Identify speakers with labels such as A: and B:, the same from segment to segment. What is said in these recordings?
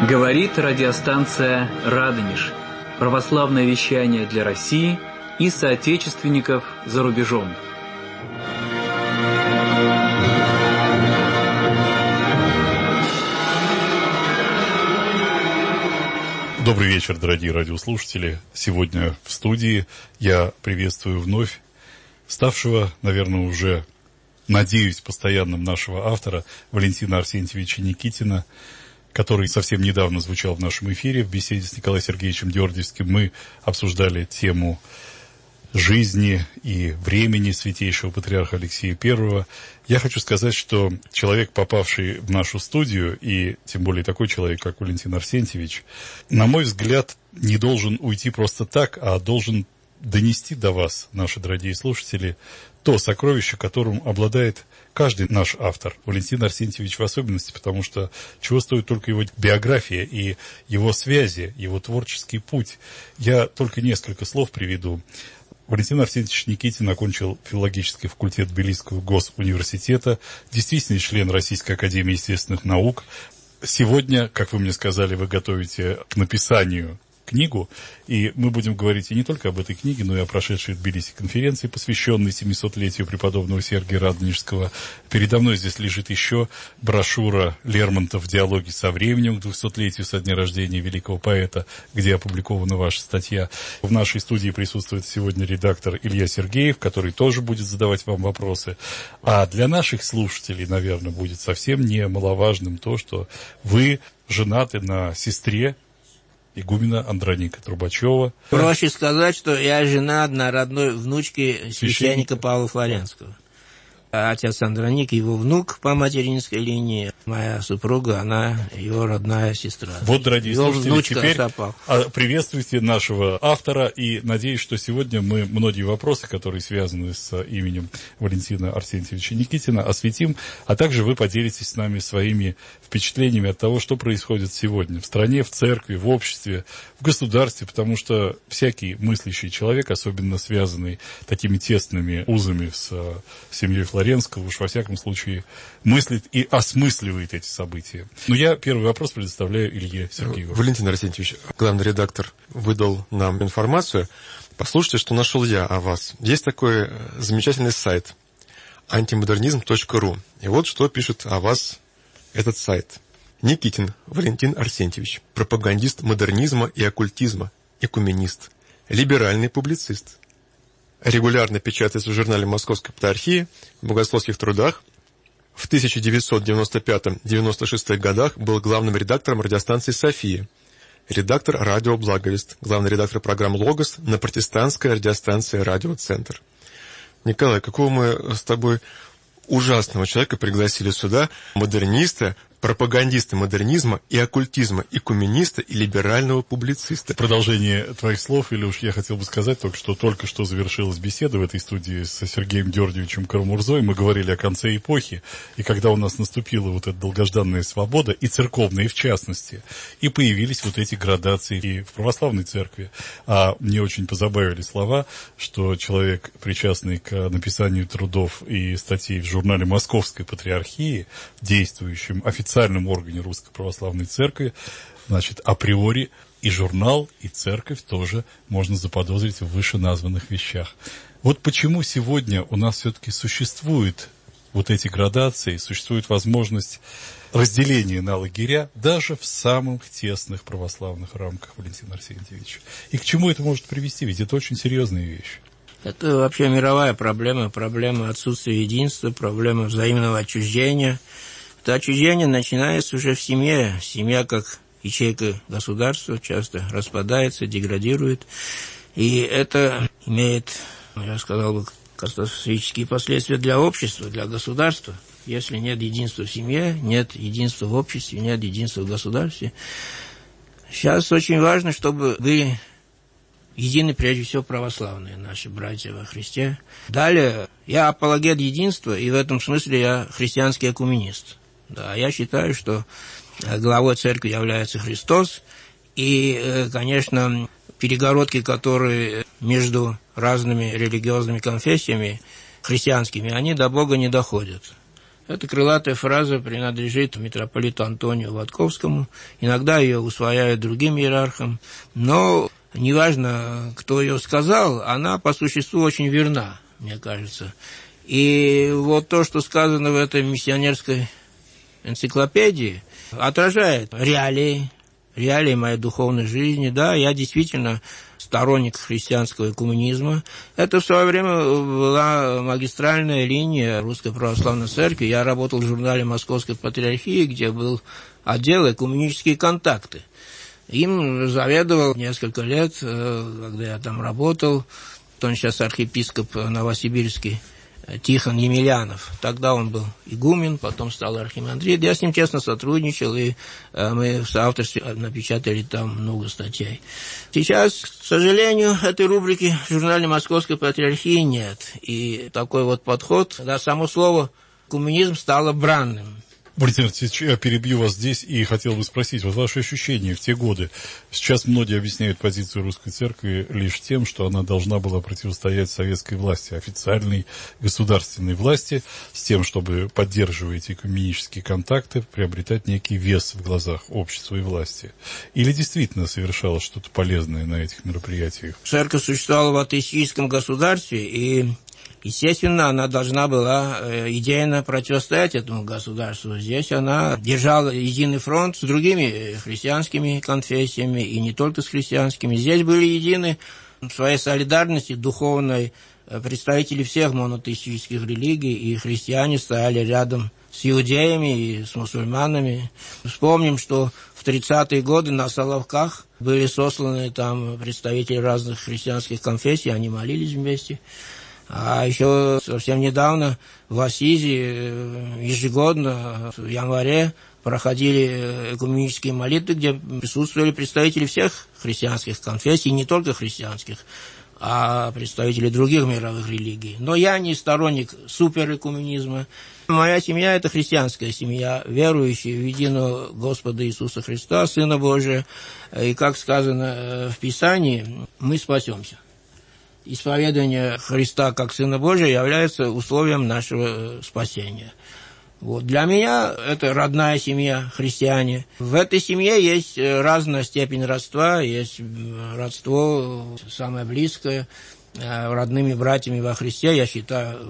A: Говорит радиостанция «Радонеж». Православное вещание для России и соотечественников за рубежом.
B: Добрый вечер, дорогие радиослушатели. Сегодня в студии я приветствую вновь ставшего, наверное, уже, надеюсь, постоянным нашего автора Валентина Арсентьевича Никитина, который совсем недавно звучал в нашем эфире. В беседе с Николаем Сергеевичем Георгиевским мы обсуждали тему жизни и времени святейшего патриарха Алексия I. Я хочу сказать, что человек, попавший в нашу студию, и тем более такой человек, как Валентин Арсентьевич, на мой взгляд, не должен уйти просто так, а должен донести до вас, наши дорогие слушатели, то сокровище, которым обладает каждый наш автор, Валентин Арсентьевич в особенности, потому что чего стоит только его биография и его связи, его творческий путь. Я только несколько слов приведу. Валентин Арсентьевич Никитин окончил филологический факультет Тбилисского госуниверситета, действительный член Российской академии естественных наук. Сегодня, как вы мне сказали, вы готовите к написанию книгу, и мы будем говорить и не только об этой книге, но и о прошедшей в Тбилиси конференции, посвященной 700-летию преподобного Сергия Радонежского. Передо мной здесь лежит еще брошюра Лермонтов «Диалоги со временем» к 200-летию со дня рождения великого поэта, где опубликована ваша статья. В нашей студии присутствует сегодня редактор Илья Сергеев, который тоже будет задавать вам вопросы. А для наших слушателей, наверное, будет совсем немаловажным то, что вы женаты на сестре игумена Андроника Трубачева.
C: Проще сказать, что я жена на родной внучке священника Павла Флоренского. Отец Андроник, его внук по материнской линии, моя супруга, она его родная сестра.
B: Вот, дорогие слушатели, теперь приветствуйте нашего автора, и надеюсь, что сегодня мы многие вопросы, которые связаны с именем Валентина Арсентьевича Никитина, осветим, а также вы поделитесь с нами своими впечатлениями от того, что происходит сегодня в стране, в церкви, в обществе, в государстве, потому что всякий мыслящий человек, особенно связанный такими тесными узами с семьей Флоренского, уж во всяком случае мыслит и осмысливает эти события. Но я первый вопрос предоставляю Илье Сергееву.
D: Валентин Арсентьевич, главный редактор, выдал нам информацию. Послушайте, что нашел я о вас. Есть такой замечательный сайт antimodernizm.ru. И вот что пишет о вас этот сайт. Никитин Валентин Арсентьевич, пропагандист модернизма и оккультизма, экуменист, либеральный публицист. Регулярно печатается в журнале Московской Патриархии, в богословских трудах. В 1995-96 годах был главным редактором радиостанции «София», редактор радио «Благовест», главный редактор программ «Логос» на протестантской радиостанции «Радиоцентр». Николай, какого мы с тобой ужасного человека пригласили сюда, модерниста, пропагандиста модернизма и оккультизма, экумениста и либерального публициста.
B: Продолжение твоих слов, или уж я хотел бы сказать только что завершилась беседа в этой студии с Сергеем Георгиевичем Карамурзой. Мы говорили о конце эпохи, и когда у нас наступила вот эта долгожданная свобода, и церковная в частности, и появились вот эти градации и в православной церкви. А мне очень позабавили слова, что человек, причастный к написанию трудов и статей в журнале Московской Патриархии, действующем официальном органе Русской Православной Церкви, значит, априори и журнал, и церковь тоже можно заподозрить в вышеназванных вещах. Вот почему сегодня у нас все-таки существуют вот эти градации, существует возможность разделения на лагеря даже в самых тесных православных рамках, Валентин Арсентьевич. И к чему это может привести? Ведь это очень серьезная вещь.
C: Это вообще мировая проблема, проблема отсутствия единства, проблема взаимного отчуждения. Это отчуждение начинается уже в семье. Семья, как ячейка государства, часто распадается, деградирует. И это имеет, я сказал бы, катастрофические последствия для общества, для государства. Если нет единства в семье, нет единства в обществе, нет единства в государстве. Сейчас очень важно, чтобы были едины прежде всего православные наши братья во Христе. Далее, я апологет единства, и в этом смысле я христианский экуменист. Да, я считаю, что главой церкви является Христос, и, конечно, перегородки, которые между разными религиозными конфессиями христианскими, они до Бога не доходят. Эта крылатая фраза принадлежит митрополиту Антонию Ватковскому. Иногда ее усвояют другим иерархам, но неважно, кто ее сказал, она по существу очень верна, мне кажется. И вот то, что сказано в этой миссионерской энциклопедии, отражает реалии моей духовной жизни. Да, я действительно сторонник христианского коммунизма. Это в свое время была магистральная линия Русской Православной Церкви. Я работал в журнале Московской Патриархии, где был отдел «Экуменические контакты». Им заведовал несколько лет, когда я там работал. Он сейчас архиепископ новосибирский Тихон Емельянов. Тогда он был игумен, потом стал архимандрит. Я с ним тесно сотрудничал, и мы в соавторстве напечатали там много статей. Сейчас, к сожалению, этой рубрики в журнале Московской Патриархии нет. И такой вот подход, да, само слово «коммунизм» стало бранным.
B: Валентин Артемьевич, я перебью вас здесь и хотел бы спросить, вот ваши ощущения в те годы. Сейчас многие объясняют позицию русской церкви лишь тем, что она должна была противостоять советской власти, официальной государственной власти, с тем, чтобы, поддерживая эти экуменические контакты, приобретать некий вес в глазах общества и власти. Или действительно совершалось что-то полезное на этих мероприятиях?
C: Церковь существовала в атеистическом государстве, и естественно, она должна была идейно противостоять этому государству. Здесь она держала единый фронт с другими христианскими конфессиями, и не только с христианскими. Здесь были едины в своей солидарности духовной представители всех монотеистических религий, и христиане стояли рядом с иудеями и с мусульманами. Вспомним, что в 30-е годы на Соловках были сосланы там представители разных христианских конфессий, они молились вместе. А еще совсем недавно в Ассизи ежегодно в январе проходили экуменические молитвы, где присутствовали представители всех христианских конфессий, не только христианских, а представители других мировых религий. Но я не сторонник суперэкуменизма. Моя семья – это христианская семья, верующая в единого Господа Иисуса Христа, Сына Божия. И, как сказано в Писании, мы спасемся. Исповедание Христа как Сына Божия является условием нашего спасения. Вот. Для меня это родная семья, христиане. В этой семье есть разная степень родства, есть родство самое близкое, родными братьями во Христе, я считаю,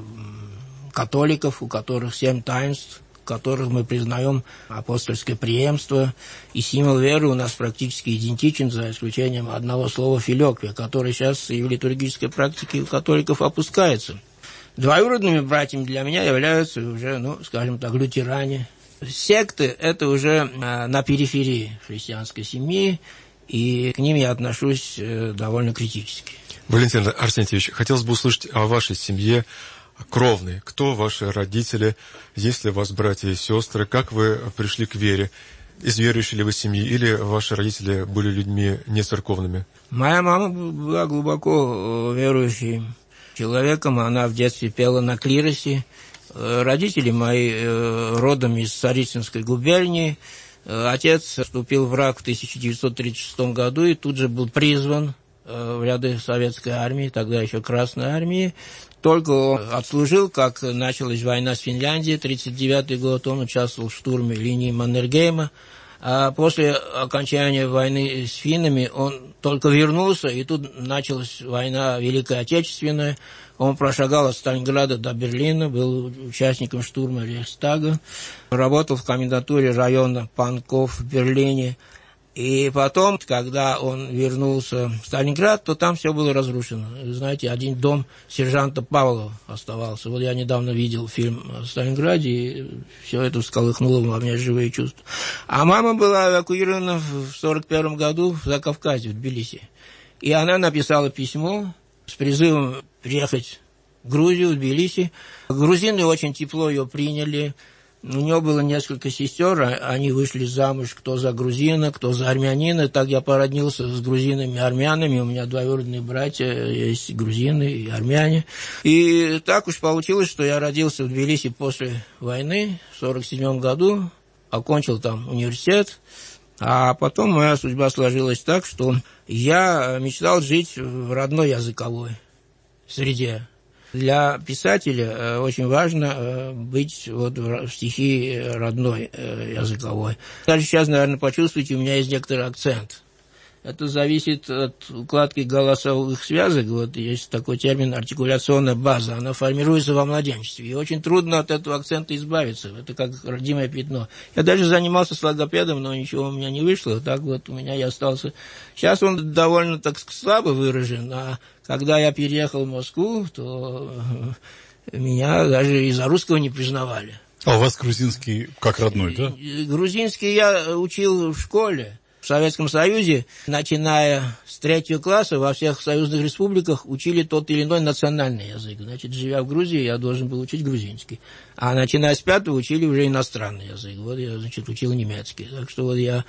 C: католиков, у которых 7 таинств, в которых мы признаем апостольское преемство, и символ веры у нас практически идентичен, за исключением одного слова «филёквия», который сейчас и в литургической практике у католиков опускается. Двоюродными братьями для меня являются уже, скажем так, лютеране. Секты – это уже на периферии христианской семьи, и к ним я отношусь довольно критически.
D: Валентин Арсентьевич, хотелось бы услышать о вашей семье кровной. Кто ваши родители? Есть ли у вас братья и сестры? Как вы пришли к вере? Из верующей ли вы семьи? Или ваши родители были людьми не церковными?
C: Моя мама была глубоко верующей человеком. Она в детстве пела на клиросе. Родители мои родом из Царицынской губернии. Отец вступил в брак в 1936 году и тут же был призван в ряды советской армии, тогда еще Красной армии. Только он отслужил, как началась война с Финляндией, 1939 год, он участвовал в штурме линии Маннергейма. А после окончания войны с финнами он только вернулся, и тут началась война Великая Отечественная. Он прошагал от Сталинграда до Берлина, был участником штурма Рейхстага, работал в комендатуре района Панков в Берлине. И потом, когда он вернулся в Сталинград, то там все было разрушено. Знаете, один дом сержанта Павлова оставался. Вот я недавно видел фильм о Сталинграде, и все это всколыхнуло во мне живые чувства. А мама была эвакуирована в 1941 году в Закавказье, в Тбилиси. И она написала письмо с призывом приехать в Грузию, в Тбилиси. Грузины очень тепло ее приняли. У нее было несколько сестер, они вышли замуж, кто за грузина, кто за армянина. Так я породнился с грузинами и армянами. У меня двоюродные братья, есть грузины и армяне. И так уж получилось, что я родился в Тбилиси после войны в 1947 году, окончил там университет. А потом моя судьба сложилась так, что я мечтал жить в родной языковой среде. Для писателя очень важно быть вот в стихии родной, языковой. Даже сейчас, наверное, почувствуете, у меня есть некоторый акцент. Это зависит от укладки голосовых связок. Вот есть такой термин артикуляционная база. Она формируется во младенчестве. И очень трудно от этого акцента избавиться. Это как родимое пятно. Я даже занимался с логопедом, но ничего у меня не вышло. Так вот у меня и остался. Сейчас он довольно так слабо выражен. А когда я переехал в Москву, то меня даже из-за русского не признавали.
B: А у вас грузинский как родной, да?
C: Грузинский я учил в школе. В Советском Союзе, начиная с 3 класса, во всех союзных республиках учили тот или иной национальный язык. Значит, живя в Грузии, я должен был учить грузинский. А начиная с 5 учили уже иностранный язык. Вот я, значит, учил немецкий. Так что вот я,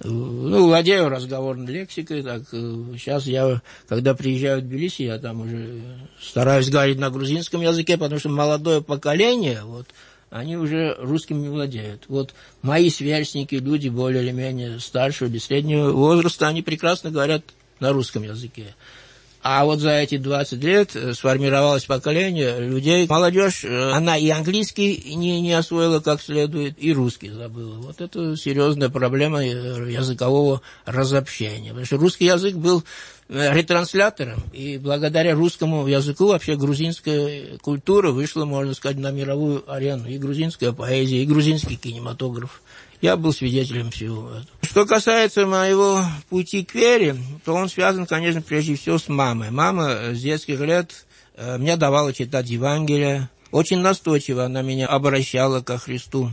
C: владею разговорной лексикой. Так, сейчас я, когда приезжаю в Тбилиси, я там уже стараюсь говорить на грузинском языке, потому что молодое поколение, вот, они уже русским не владеют. Вот мои сверстники, люди более или менее старшего или среднего возраста, они прекрасно говорят на русском языке. А вот за эти 20 лет сформировалось поколение людей. Молодежь, она и английский не освоила как следует, и русский забыла. Вот это серьезная проблема языкового разобщения. Потому что русский язык был ретранслятором, и благодаря русскому языку вообще грузинская культура вышла, можно сказать, на мировую арену. И грузинская поэзия, и грузинский кинематограф. Я был свидетелем всего этого. Что касается моего пути к вере, то он связан, конечно, прежде всего с мамой. Мама с детских лет мне давала читать Евангелие. Очень настойчиво она меня обращала ко Христу.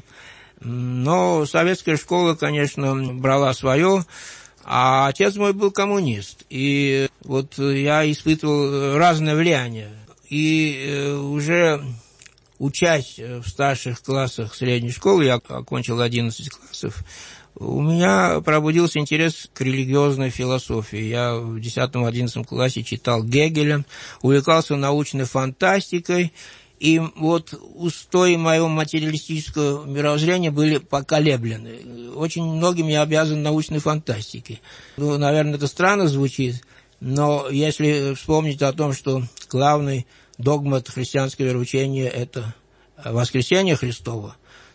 C: Но советская школа, конечно, брала свое. А отец мой был коммунист, и вот я испытывал разное влияние. И уже учась в старших классах средней школы, я окончил 11 классов, у меня пробудился интерес к религиозной философии. Я в 10-11 классе читал Гегеля, увлекался научной фантастикой. И вот устои моего материалистического мировоззрения были поколеблены. Очень многим я обязан научной фантастике. Наверное, это странно звучит, но если вспомнить о том, что главный догмат христианского вероучения – это воскресение Христово,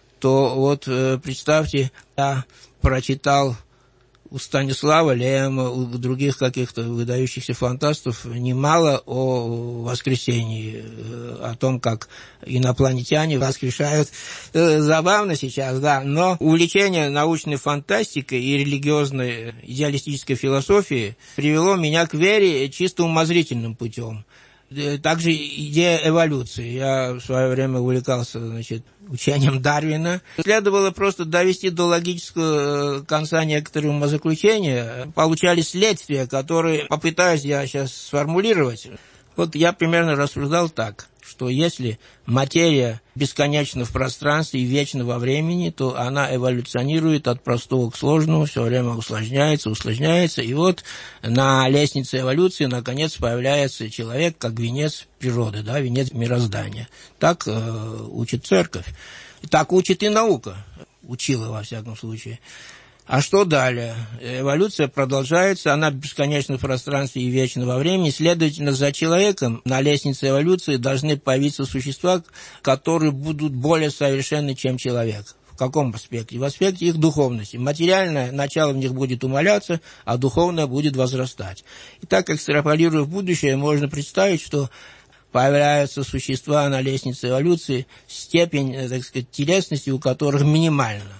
C: то вот представьте, я прочитал у Станислава Лема, у других каких-то выдающихся фантастов немало о воскресении, о том, как инопланетяне воскрешают. Забавно сейчас, да, но увлечение научной фантастикой и религиозной идеалистической философией привело меня к вере чисто умозрительным путем. Также идея эволюции. Я в свое время увлекался, учением Дарвина. Следовало просто довести до логического конца некоторые умозаключения. Получались следствия, которые попытаюсь я сейчас сформулировать. Вот я примерно рассуждал так, что если материя бесконечна в пространстве и вечна во времени, то она эволюционирует от простого к сложному, все время усложняется, и вот на лестнице эволюции наконец появляется человек как венец природы, да, венец мироздания. Так учит церковь, так учит и наука, учила во всяком случае. А что далее? Эволюция продолжается, она бесконечна в пространстве и вечна во времени. Следовательно, за человеком на лестнице эволюции должны появиться существа, которые будут более совершенны, чем человек. В каком аспекте? В аспекте их духовности. Материальное начало в них будет умаляться, а духовное будет возрастать. И так, экстраполируя в будущее, можно представить, что появляются существа на лестнице эволюции, степень, так сказать, телесности у которых минимальна,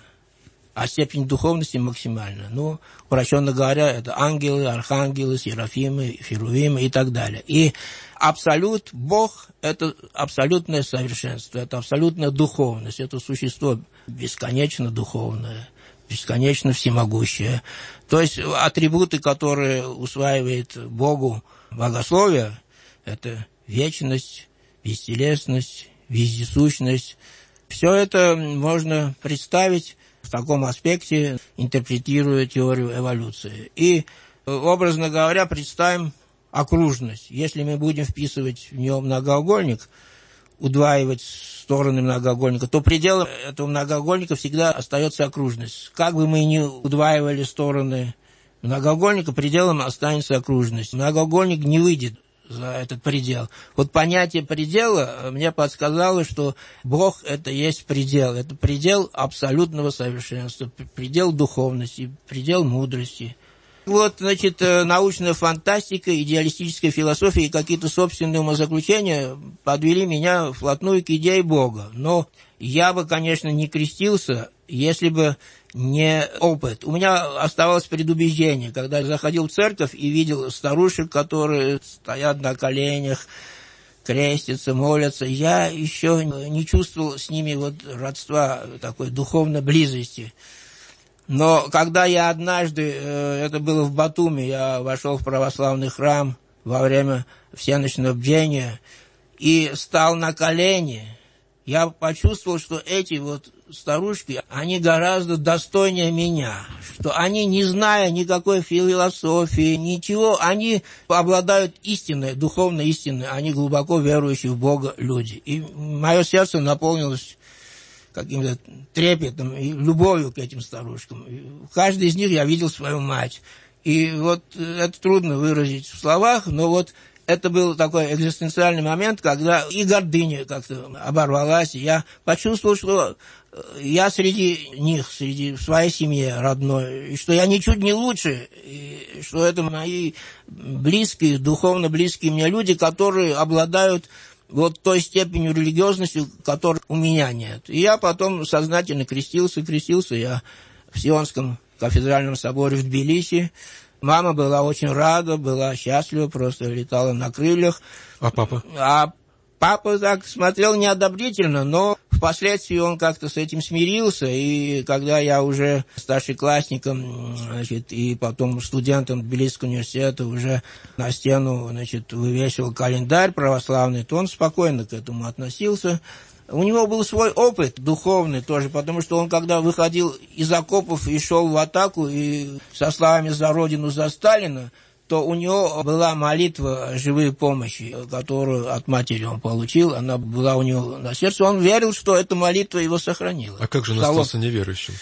C: а степень духовности максимальна. Ну, упрощенно говоря, это ангелы, архангелы, серафимы, херувимы и так далее. И абсолют, Бог – это абсолютное совершенство, это абсолютная духовность, это существо бесконечно духовное, бесконечно всемогущее. То есть атрибуты, которые усваивает Богу богословие, это вечность, бестелесность, вездесущность. Все это можно представить в таком аспекте, интерпретируя теорию эволюции. И, образно говоря, представим окружность. Если мы будем вписывать в нее многоугольник, удваивать стороны многоугольника, то пределом этого многоугольника всегда остается окружность. Как бы мы ни удваивали стороны многоугольника, пределом останется окружность. Многоугольник не выйдет за этот предел. Вот понятие предела мне подсказало, что Бог – это есть предел. Это предел абсолютного совершенства, предел духовности, предел мудрости. Вот, значит, научная фантастика, идеалистическая философия и какие-то собственные умозаключения подвели меня вплотную к идее Бога. Но я бы, конечно, не крестился, если бы не опыт. У меня оставалось предубеждение, когда я заходил в церковь и видел старушек, которые стоят на коленях, крестятся, молятся. Я еще не чувствовал с ними вот родства, такой духовной близости. Но когда я однажды, это было в Батуми, я вошел в православный храм во время всеночного бдения и стал на колени, я почувствовал, что эти вот старушки, они гораздо достойнее меня, что они, не зная никакой философии, ничего, они обладают истиной, духовной истиной, они глубоко верующие в Бога люди. И мое сердце наполнилось каким-то трепетом и любовью к этим старушкам. В каждой из них я видел свою мать. И вот это трудно выразить в словах, но вот это был такой экзистенциальный момент, когда и гордыня как-то оборвалась. Я почувствовал, что я среди них, среди своей семьи родной, и что я ничуть не лучше, и что это мои близкие, духовно близкие мне люди, которые обладают вот той степенью религиозности, которой у меня нет. И я потом сознательно крестился я в Сионском кафедральном соборе в Тбилиси. Мама была очень рада, была счастлива, просто летала на крыльях.
D: А папа?
C: А папа так смотрел неодобрительно, но впоследствии он как-то с этим смирился, и когда я уже старшеклассником, значит, и потом студентом Тбилисского университета уже на стену, значит, вывесил календарь православный, то он спокойно к этому относился. У него был свой опыт духовный тоже, потому что он, когда выходил из окопов и шел в атаку, и со словами «За Родину, за Сталина», то у него была молитва живой помощи, которую от матери он получил, она была у него на сердце. Он верил, что эта молитва его сохранила.
D: А как же он остался неверующим?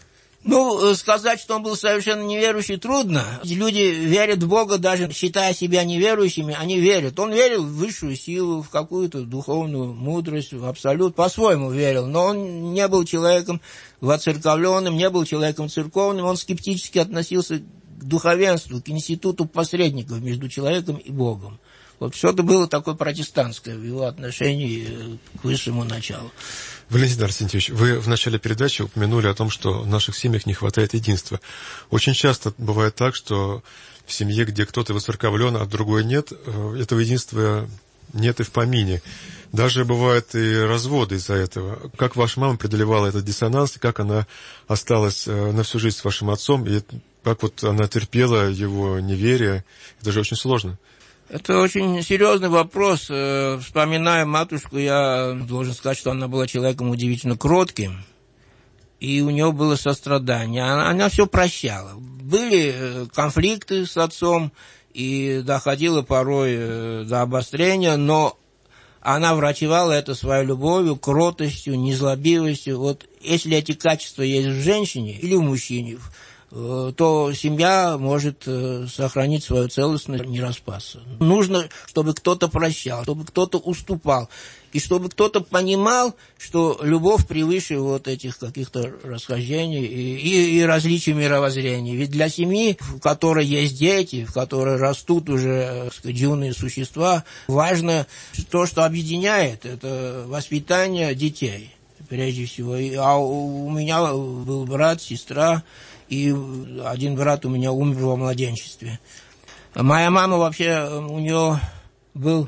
C: Ну, сказать, что он был совершенно неверующий, трудно. Люди верят в Бога, даже считая себя неверующими, они верят. Он верил в высшую силу, в какую-то духовную мудрость, в абсолют, по-своему верил. Но он не был человеком воцерковленным, не был человеком церковным, он скептически относился к духовенству, к институту посредников между человеком и Богом. Вот что-то было такое протестантское в его отношении к высшему началу.
D: Валентин Арсентьевич, вы в начале передачи упомянули о том, что в наших семьях не хватает единства. Очень часто бывает так, что в семье, где кто-то воцерковлен, а другой нет, этого единства нет и в помине. Даже бывают и разводы из-за этого. Как ваша мама преодолевала этот диссонанс, и как она осталась на всю жизнь с вашим отцом, и как вот она терпела его неверие, это же очень сложно.
C: Это очень серьезный вопрос. Вспоминая матушку, я должен сказать, что она была человеком удивительно кротким, и у нее было сострадание. Она все прощала. Были конфликты с отцом, и доходило порой до обострения, но она врачевала это своей любовью, кротостью, незлобивостью. Вот если эти качества есть в женщине или в мужчине, то семья может сохранить свою целостность, не распасться. Нужно, чтобы кто-то прощал, чтобы кто-то уступал, и чтобы кто-то понимал, что любовь превыше вот этих каких-то расхождений и различий мировоззрения. Ведь для семьи, в которой есть дети, в которой растут уже, так сказать, юные существа, важно то, что объединяет, это воспитание детей, прежде всего. А у меня был брат, сестра, и один брат у меня умер во младенчестве. Моя мама вообще, у нее был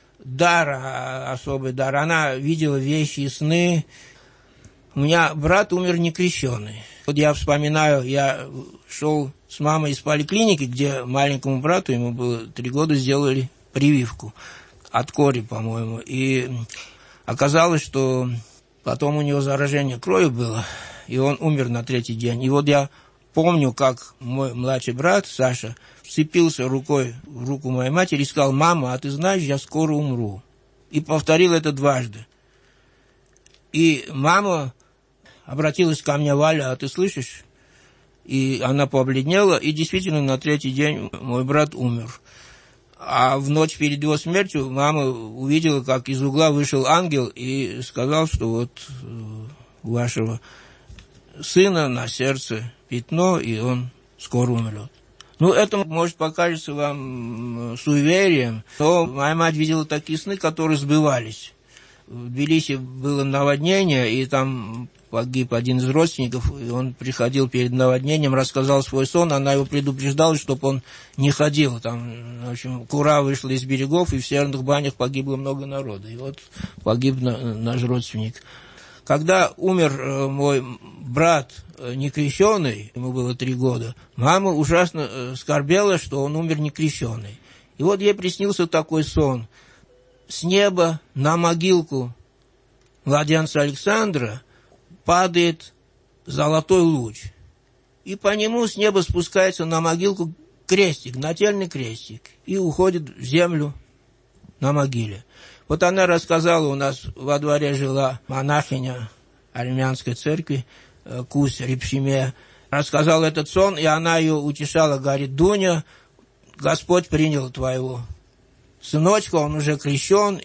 C: дар, особый дар. Она видела вещи и сны. У меня брат умер некрещенный. Вот я вспоминаю, я шел с мамой из поликлиники, где маленькому брату, ему было 3 года, сделали прививку от кори, по-моему. И оказалось, что потом у него заражение крови было, и он умер на 3-й день. И вот я помню, как мой младший брат Саша вцепился рукой в руку моей матери и сказал: «Мама, а ты знаешь, я скоро умру». И повторил это 2 раза. И мама обратилась ко мне: «Валя, а ты слышишь?» И она побледнела, и действительно на 3-й день мой брат умер. А в ночь перед его смертью мама увидела, как из угла вышел ангел и сказал, что вот у вашего сына на сердце пятно, и он скоро умрет. Ну, это, может, покажется вам суеверием, но моя мать видела такие сны, которые сбывались. В Тбилиси было наводнение, и там погиб один из родственников, и он приходил перед наводнением, рассказал свой сон, она его предупреждала, чтобы он не ходил. Там, в общем, кура вышла из берегов, и в северных банях погибло много народа. И вот погиб наш родственник. Когда умер мой брат некрещеный, ему было 3 года, мама ужасно скорбела, что он умер некрещеный. И вот ей приснился такой сон. С неба на могилку младенца Александра падает золотой луч. И по нему с неба спускается на могилку крестик, нательный крестик, и уходит в землю на могиле. Вот она рассказала, у нас во дворе жила монахиня армянской церкви, Кусь Репшиме, рассказала этот сон, и она ее утешала, говорит: Дуня, Господь принял твоего сыночка, он уже крещен,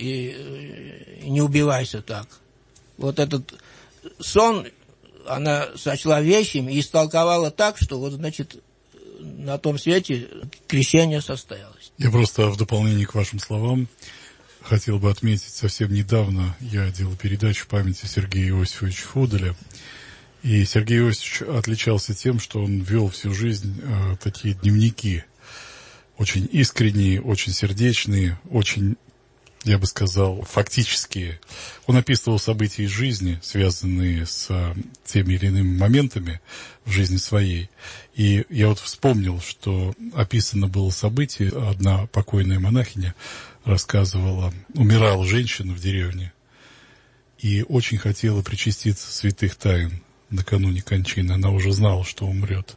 C: и не убивайся так. Вот этот сон она сочла вещим и истолковала так, что вот, значит, на том свете крещение состоялось.
B: Я просто в дополнение к вашим словам хотел бы отметить, совсем недавно я делал передачу в памяти Сергея Иосифовича Фуделя. И Сергей Иосифович отличался тем, что он вел всю жизнь такие дневники, очень искренние, очень сердечные, очень, я бы сказал, фактические. Он описывал события из жизни, связанные с теми или иными моментами в жизни своей. И я вот вспомнил, что описано было событие, одна покойная монахиня рассказывала, умирала женщина в деревне и очень хотела причаститься святых тайн накануне кончины. Она уже знала, что умрет.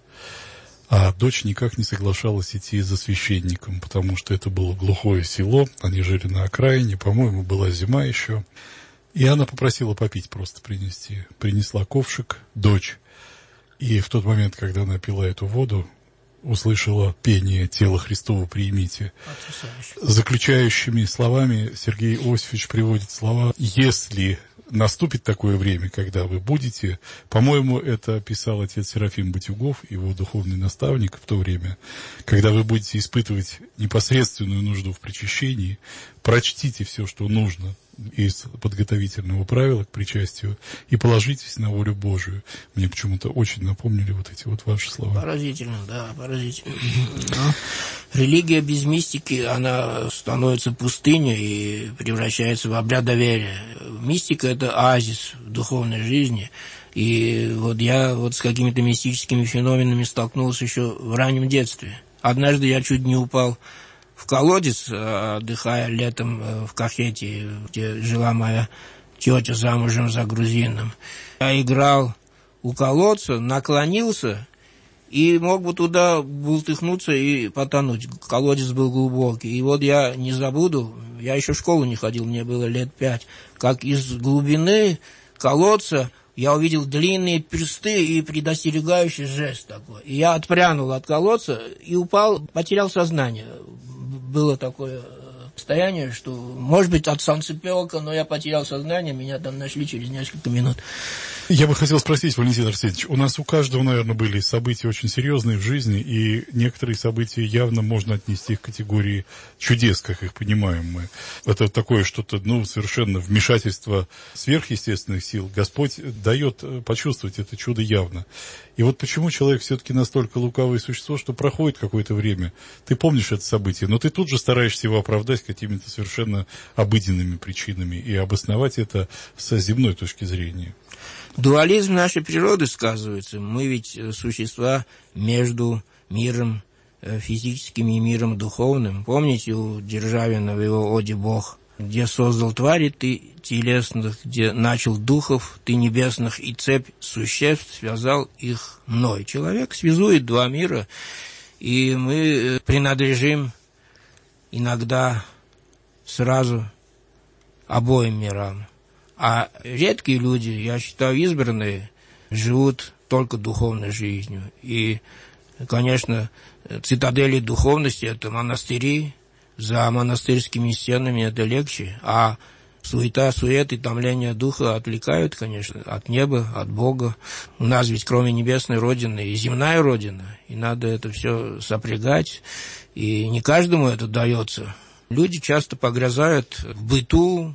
B: А дочь никак не соглашалась идти за священником, потому что это было глухое село, они жили на окраине, по-моему, была зима еще. И она попросила попить просто принести. Принесла ковшик, дочь. И в тот момент, когда она пила эту воду, услышала пение «Тело Христово примите». Заключающими словами Сергей Иосифович приводит слова: «Если наступит такое время, когда вы будете...» По-моему, это писал отец Серафим Батюгов, его духовный наставник в то время. «Когда вы будете испытывать непосредственную нужду в причащении, прочтите все, что нужно из подготовительного правила к причастию, и положитесь на волю Божию». Мне почему-то очень напомнили вот эти вот ваши слова.
C: Поразительно, да, поразительно. Религия без мистики, она становится пустыней и превращается в обрядоверие. Мистика – это оазис в духовной жизни. И вот я вот с какими-то мистическими феноменами столкнулся еще в раннем детстве. Однажды я чуть не упал в колодец, отдыхая летом в Кахете, где жила моя тетя замужем за грузином. Я играл у колодца, наклонился и мог бы туда бултыхнуться и потонуть. Колодец был глубокий. И вот я не забуду, я еще в школу не ходил, мне было лет 5, как из глубины колодца я увидел длинные персты и предостерегающий жест такой. И я отпрянул от колодца и упал, потерял сознание. Было такое состояние, что, может быть, от солнцепёка, но я потерял сознание, меня там нашли через несколько минут.
B: Я бы хотел спросить, Валентин Арсеньевич, у нас у каждого, наверное, были события очень серьезные в жизни, и некоторые события явно можно отнести к категории чудес, как их понимаем мы. Это такое что-то, совершенно вмешательство сверхъестественных сил. Господь дает почувствовать это чудо явно. И вот почему человек все-таки настолько лукавое существо, что проходит какое-то время, ты помнишь это событие, но ты тут же стараешься его оправдать какими-то совершенно обыденными причинами и обосновать это с земной точки зрения.
C: Дуализм нашей природы сказывается. Мы ведь существа между миром физическим и миром духовным. Помните у Державина в его оде «Бог», где создал твари ты телесных, где начал духов ты небесных, и цепь существ связал их мной. Человек связует два мира, и мы принадлежим иногда сразу обоим мирам. А редкие люди, я считаю, избранные, живут только духовной жизнью. И, конечно, цитадели духовности – это монастыри, за монастырскими стенами это легче, а суета, сует и томление духа отвлекают, конечно, от неба, от Бога. У нас ведь кроме небесной Родины и земная Родина, и надо это все сопрягать, и не каждому это дается. Люди часто погрязают в быту,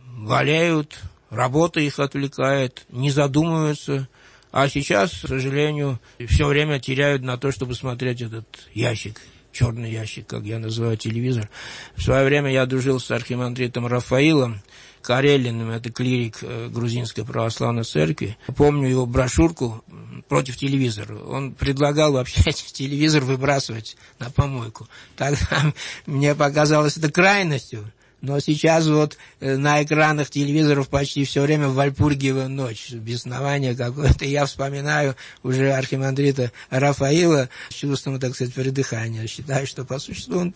C: болеют, работа их отвлекает, не задумываются, а сейчас, к сожалению, все время теряют на то, чтобы смотреть этот ящик, черный ящик, как я называю телевизор. В свое время я дружил с архимандритом Рафаилом Карелиным, это клирик грузинской православной церкви. Помню его брошюрку против телевизора. Он предлагал вообще телевизор выбрасывать на помойку. Тогда мне показалось это крайностью. Но сейчас вот на экранах телевизоров почти все время Вальпургиева ночь, беснование какое-то. Я вспоминаю уже архимандрита Рафаила с чувством, так сказать, придыхания. Считаю, что по существу он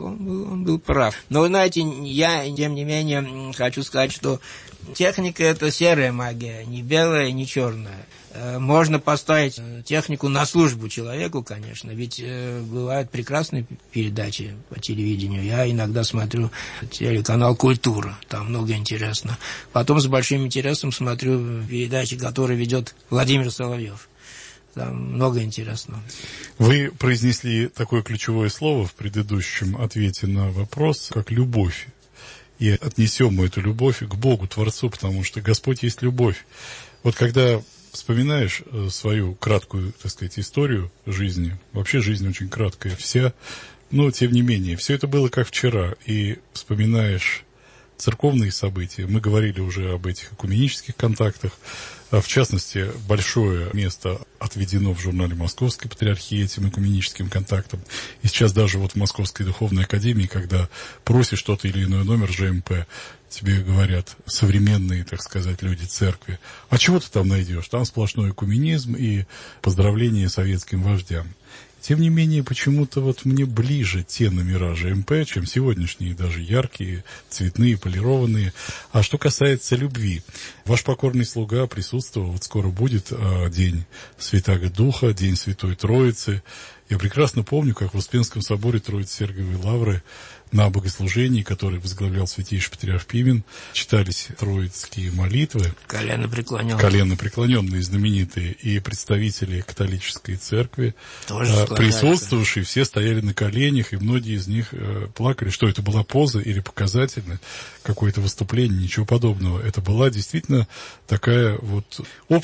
C: был прав. Но, вы знаете, я, тем не менее, хочу сказать, что техника – это серая магия, не белая, не черная. Можно поставить технику на службу человеку, конечно, ведь бывают прекрасные передачи по телевидению. Я иногда смотрю телеканал «Культура», там много интересно. Потом с большим интересом смотрю передачи, которые ведет Владимир Соловьев. Там много интересного.
B: Вы произнесли такое ключевое слово в предыдущем ответе на вопрос, как «любовь». И отнесем мы эту любовь к Богу, Творцу, потому что Господь есть любовь. Вот когда вспоминаешь свою краткую, так сказать, историю жизни, вообще жизнь очень краткая вся, но тем не менее, все это было как вчера, и вспоминаешь церковные события, мы говорили уже об этих экуменических контактах, в частности, большое место отведено в журнале Московской Патриархии этим экуменическим контактам. И сейчас даже вот в Московской Духовной Академии, когда просишь тот или иной номер ЖМП, тебе говорят современные, так сказать, люди церкви, а чего ты там найдешь? Там сплошной экуменизм и поздравления советским вождям. Тем не менее, почему-то вот мне ближе те номера ЖМП, чем сегодняшние, даже яркие, цветные, полированные. А что касается любви, ваш покорный слуга присутствовал, вот скоро будет День Святаго Духа, День Святой Троицы. Я прекрасно помню, как в Успенском соборе Троице-Сергиевой Лавры на богослужении, которое возглавлял святейший патриарх Пимен, читались троицкие молитвы. Коленопреклоненные, знаменитые, и представители католической церкви, присутствовавшие, все стояли на коленях, и многие из них плакали. Что это была поза или показательное какое-то выступление? Ничего подобного. Это была действительно такая вот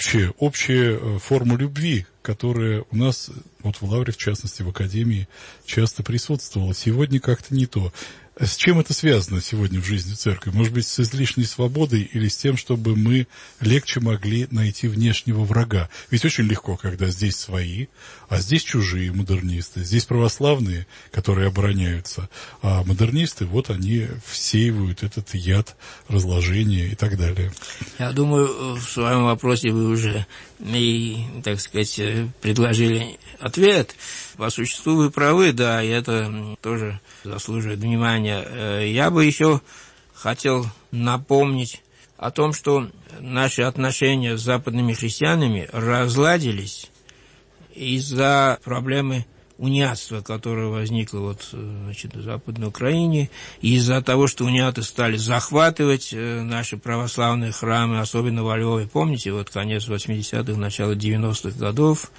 B: общая форма любви, которая у нас, вот в Лавре, в частности, в Академии, часто присутствовала. Сегодня как-то не то. С чем это связано сегодня в жизни церкви? Может быть, с излишней свободой или с тем, чтобы мы легче могли найти внешнего врага? Ведь очень легко, когда здесь свои, а здесь чужие модернисты, здесь православные, которые обороняются, а модернисты, вот они всеивают этот яд разложения и так далее.
C: Я думаю, в своем вопросе вы уже и, так сказать, предложили ответ. По существу вы правы, да, и это тоже заслуживает внимания. Я бы еще хотел напомнить о том, что наши отношения с западными христианами разладились из-за проблемы униатства, которое возникло в Западной Украине, из-за того, что униаты стали захватывать наши православные храмы, особенно во Львове. Помните, конец 80-х, начало 90-х годов.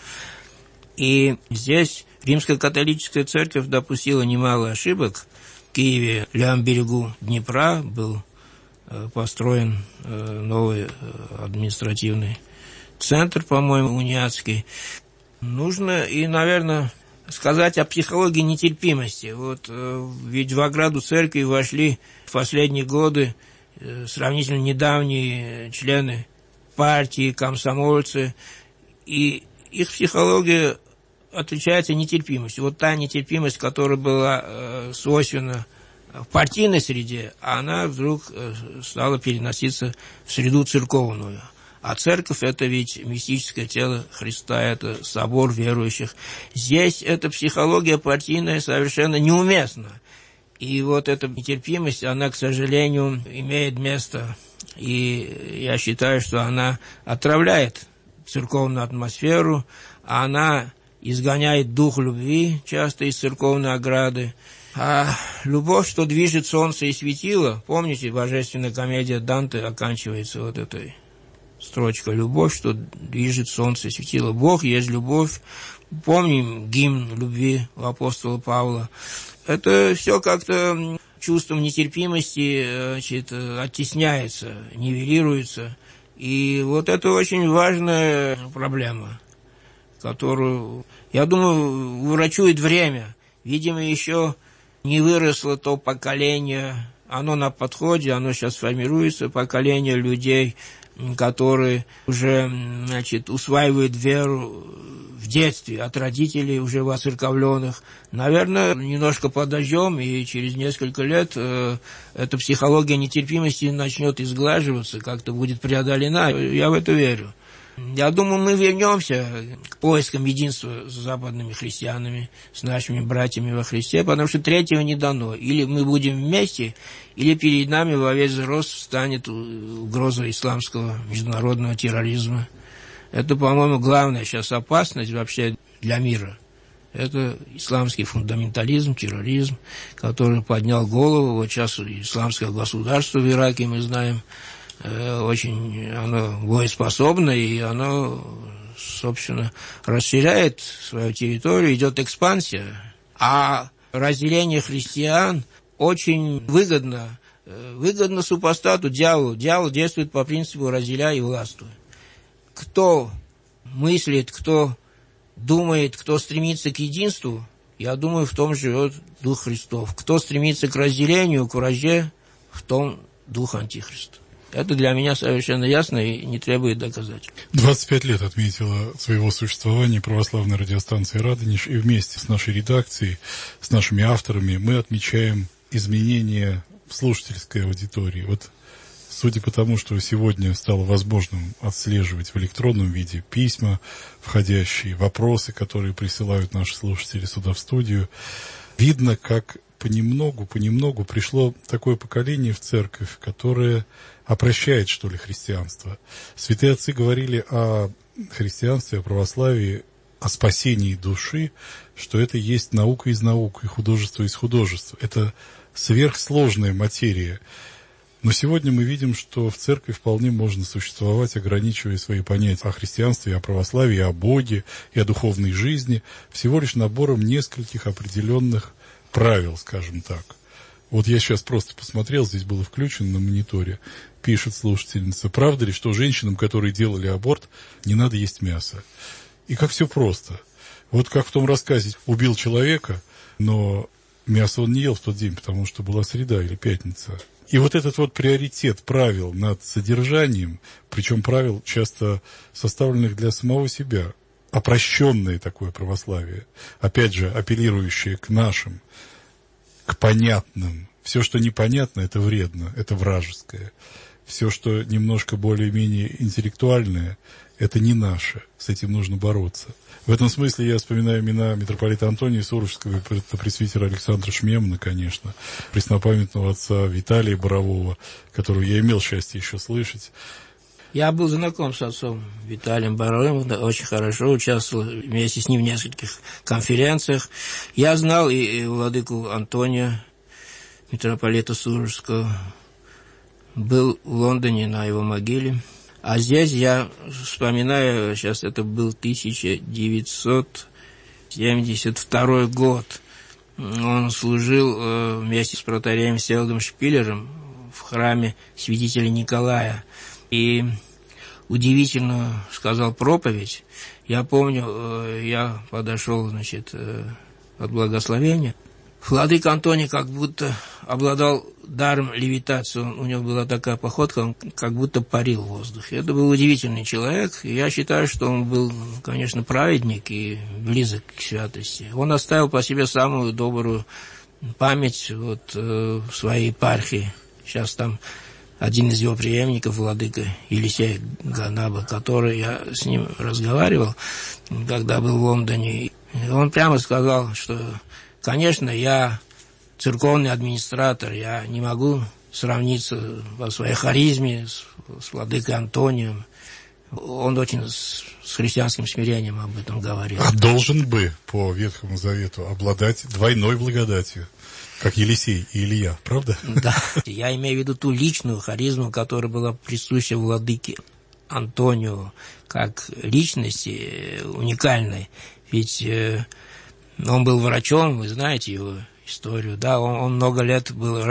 C: И здесь Римская католическая церковь допустила немало ошибок. В Киеве, в левом берегу Днепра, был построен новый административный центр, по-моему, униатский. Нужно и, наверное, сказать о психологии нетерпимости. Ведь в ограду церкви вошли в последние годы сравнительно недавние члены партии, комсомольцы, и их психология отличается нетерпимостью. Та нетерпимость, которая была свойственна в партийной среде, она вдруг стала переноситься в среду церковную. А церковь – это ведь мистическое тело Христа, это собор верующих. Здесь эта психология партийная совершенно неуместна. И эта нетерпимость, она, к сожалению, имеет место. И я считаю, что она отравляет церковную атмосферу, она изгоняет дух любви часто из церковной ограды. А любовь, что движет солнце и светило, помните, божественная комедия Данте оканчивается вот этой строчкой: любовь, что движет солнце и светило. Бог есть любовь. Помним гимн любви у апостола Павла. Это все как-то чувством нетерпимости, значит, оттесняется, нивелируется. И вот это очень важная проблема, которую, я думаю, врачует время. Видимо, еще не выросло то поколение, оно на подходе, оно сейчас формируется, поколение людей, которые уже, значит, усваивают веру в детстве от родителей уже воцерковленных. Наверное, немножко подождем, и через несколько лет эта психология нетерпимости начнет изглаживаться, как-то будет преодолена. Я в это верю. Я думаю, мы вернемся к поискам единства с западными христианами, с нашими братьями во Христе, потому что третьего не дано. Или мы будем вместе, или перед нами во весь рост встанет угроза исламского международного терроризма. Это, по-моему, главная сейчас опасность вообще для мира. Это исламский фундаментализм, терроризм, который поднял голову. Вот сейчас исламское государство в Ираке, мы знаем, очень оно боеспособно, и оно, собственно, расширяет свою территорию, идет экспансия. А разделение христиан очень выгодно супостату, дьяволу. Дьявол действует по принципу «разделяй и властвуй». Кто мыслит, кто думает, кто стремится к единству, я думаю, в том живет Дух Христов. Кто стремится к разделению, к вражде, в том Дух Антихриста. Это для меня совершенно ясно и не требует доказательств.
B: 25 лет отметила своего существования православная радиостанция «Радонеж», и вместе с нашей редакцией, с нашими авторами мы отмечаем изменения в слушательской аудитории. Вот судя по тому, что сегодня стало возможным отслеживать в электронном виде письма, входящие, вопросы, которые присылают наши слушатели сюда в студию, видно, как понемногу пришло такое поколение в церковь, которое опрощает, что ли, христианство. Святые отцы говорили о христианстве, о православии, о спасении души, что это есть наука из наук и художество из художества. Это сверхсложная материя. Но сегодня мы видим, что в церкви вполне можно существовать, ограничивая свои понятия о христианстве, о православии, о Боге и о духовной жизни, всего лишь набором нескольких определенных правил, скажем так. Вот я сейчас просто посмотрел, здесь было включено на мониторе, пишет слушательница: правда ли, что женщинам, которые делали аборт, не надо есть мясо? И как все просто. Вот как в том рассказе: убил человека, но мясо он не ел в тот день, потому что была среда или пятница. И вот этот вот приоритет правил над содержанием, причем правил часто составленных для самого себя, опрощенное такое православие, опять же, апеллирующее к нашим, к понятным. Все, что непонятно, это вредно, это вражеское. Все, что немножко более-менее интеллектуальное, это не наше. С этим нужно бороться. В этом смысле я вспоминаю имена митрополита Антония Сурожского и пресвитера Александра Шмемна, конечно, преснопамятного отца Виталия Борового, которого я имел счастье еще слышать.
C: Я был знаком с отцом Виталием Боровым, очень хорошо участвовал вместе с ним в нескольких конференциях. Я знал и владыку Антония, митрополита Сурожского, был в Лондоне на его могиле. А здесь я вспоминаю, сейчас это был 1972 год. Он служил вместе с протоиереем Всеволодом Шпиллером в храме святителя Николая. И удивительно сказал проповедь. Я помню, я подошел, значит, от благословения. Владыка Антоний как будто обладал даром левитации. У него была такая походка, он как будто парил в воздухе. Это был удивительный человек. И я считаю, что он был, конечно, праведник и близок к святости. Он оставил по себе самую добрую память вот, в своей епархии. Сейчас там один из его преемников, владыка Елисей Ганаба, который я с ним разговаривал, когда был в Лондоне. Он прямо сказал, что, конечно, я церковный администратор, я не могу сравниться по своей харизме с владыкой Антонием. Он очень с христианским смирением об этом говорил.
B: А должен бы по Ветхому Завету обладать двойной благодатью, как Елисей и Илья, правда?
C: Да. Я имею в виду ту личную харизму, которая была присуща владыке Антонию, как личности уникальной. Ведь он был врачом, вы знаете его историю, да, он много лет был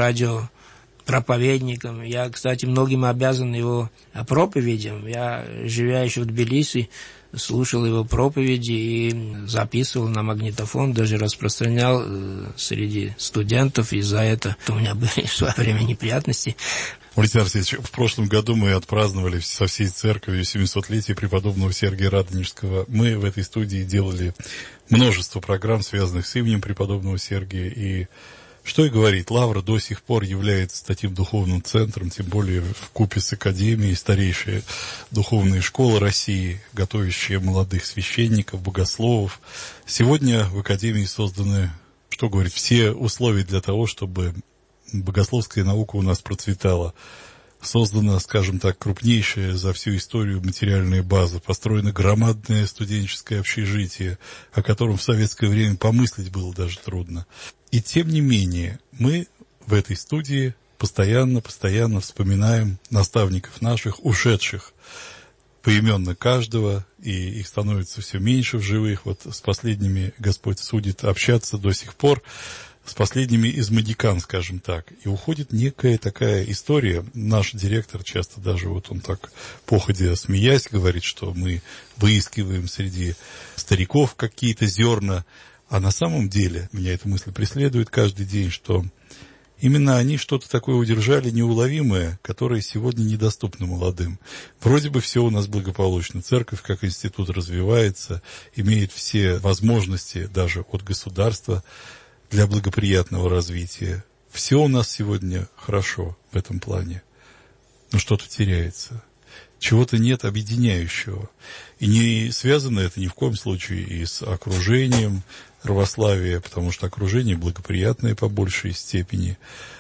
C: радиопроповедником. Я, кстати, многим обязан его проповедям. Я, живя еще в Тбилиси, слушал его проповеди и записывал на магнитофон, даже распространял среди студентов, и за это у меня были в свое время неприятности.
B: Валентин Арсеньевич, в прошлом году мы отпраздновали со всей церковью 700-летие преподобного Сергия Радонежского. Мы в этой студии делали множество программ, связанных с именем преподобного Сергия. И что и говорить, Лавра до сих пор является таким духовным центром, тем более вкупе с Академией, старейшая духовная школа России, готовящая молодых священников, богословов. Сегодня в Академии созданы, что говорить, все условия для того, чтобы богословская наука у нас процветала. Создана, скажем так, крупнейшая за всю историю материальная база. Построено громадное студенческое общежитие, о котором в советское время помыслить было даже трудно. И тем не менее, мы в этой студии постоянно вспоминаем наставников наших, ушедших, поименно каждого, и их становится все меньше в живых. Вот с последними Господь судит общаться до сих пор, с последними из магикан, скажем так. И уходит некая такая история. Наш директор часто даже, вот он так походя смеясь, говорит, что мы выискиваем среди стариков какие-то зерна. А на самом деле, меня эта мысль преследует каждый день, что именно они что-то такое удержали неуловимое, которое сегодня недоступно молодым. Вроде бы все у нас благополучно. Церковь как институт развивается, имеет все возможности даже от государства для благоприятного развития. Все у нас сегодня хорошо в этом плане. Но что-то теряется. Чего-то нет объединяющего. И не связано это ни в коем случае и с окружением православия, потому что окружение благоприятное по большей степени.